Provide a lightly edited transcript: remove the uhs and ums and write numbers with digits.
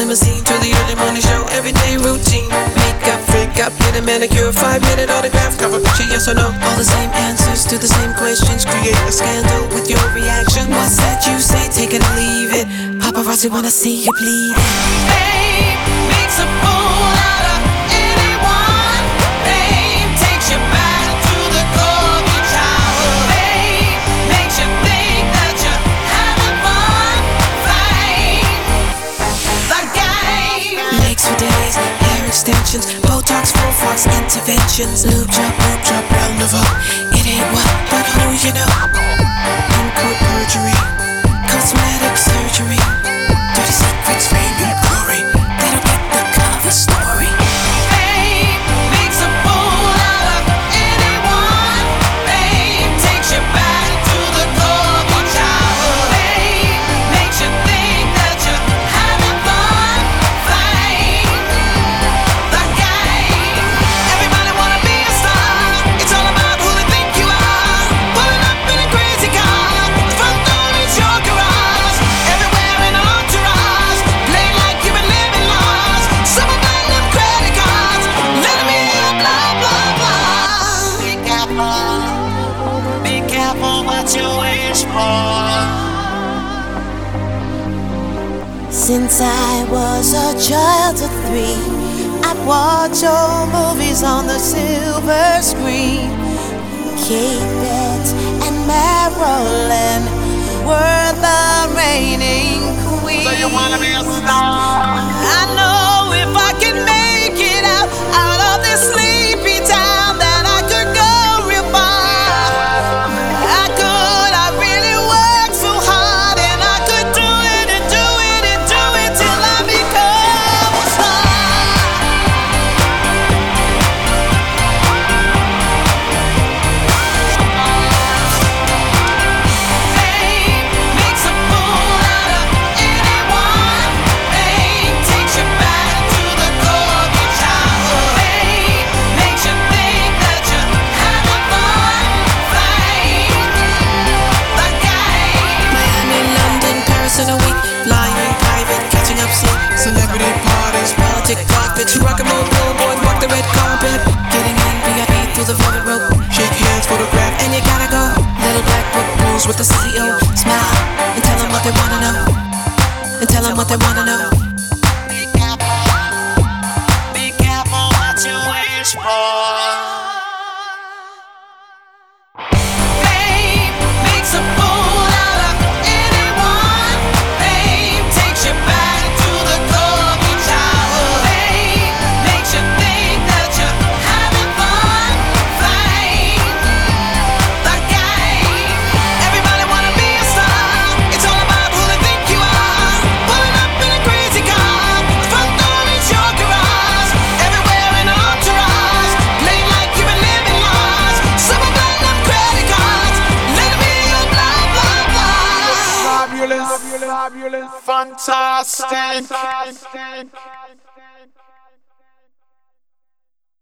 limousine to the early morning show, everyday routine. Makeup, freak up, get a manicure, 5-minute autograph, cover picture, yes or no. All the same answers to the same questions. Create a scandal with your reaction. What's that you say? Take it or leave it. Paparazzi wanna see you bleed. Fame makes a fool out of anyone. Fame takes you back to the core of your childhood. Fame makes you think that you're having fun. Fame, the game. Legs for days, hair extensions, Botox, full fox interventions. Lube drop, round of up. It ain't what, but who you know. In court perjury, cosmetic surgery, dirty secrets, fame and glory. They don't get the cover story. Fame makes a fool out of anyone. Fame takes you back to the core of your childhood. Fame makes you think that you're having fun. Fame, the game. Everybody wanna be a star. It's all about who they think you are. Pulling up in a crazy car. The front door is your garage. Everywhere in an entourage. Play like you've been living lost. Some of them credit cards. Let 'em hear blah blah blah. Be careful what you wish for. Since I was a child of 3, I'd watch old movies on the silver screen. Kate Bette and Marilyn were the reigning queens. So you wanna be a star? I know if I can make it out of this sleepy town that I could go real far. I could, I really work so hard and I could do it and do it and do it till I become a star. Fame makes a fool out of anyone. Fame takes you back to the core of your childhood. Fame makes you think that you're having fun. Fame, the game. Miami, London, Paris in a week. Flying private, catching up sleep. Celebrity parties, politic carpets. Rock and roll billboard, walk the red carpet. Getting in VIP through the velvet rope. Shake hands, photograph, and you gotta go. Little black book rules with the CEO. Smile and tell them what they wanna know. And tell them what they wanna know. Be careful what you wish for. Fame makes a fool out of anyone. Fame takes you back to the core of your childhood. Fame makes you think that you're having fun. Fame, the game. Everybody wanna be a star. It's all about who they think you are. Pulling up in a crazy car. The front door is your garage. Everywhere in an entourage. Play like you've been living lost. Some of them credit cards. Let 'em hear your blah blah blah. Fabulous, fantastic.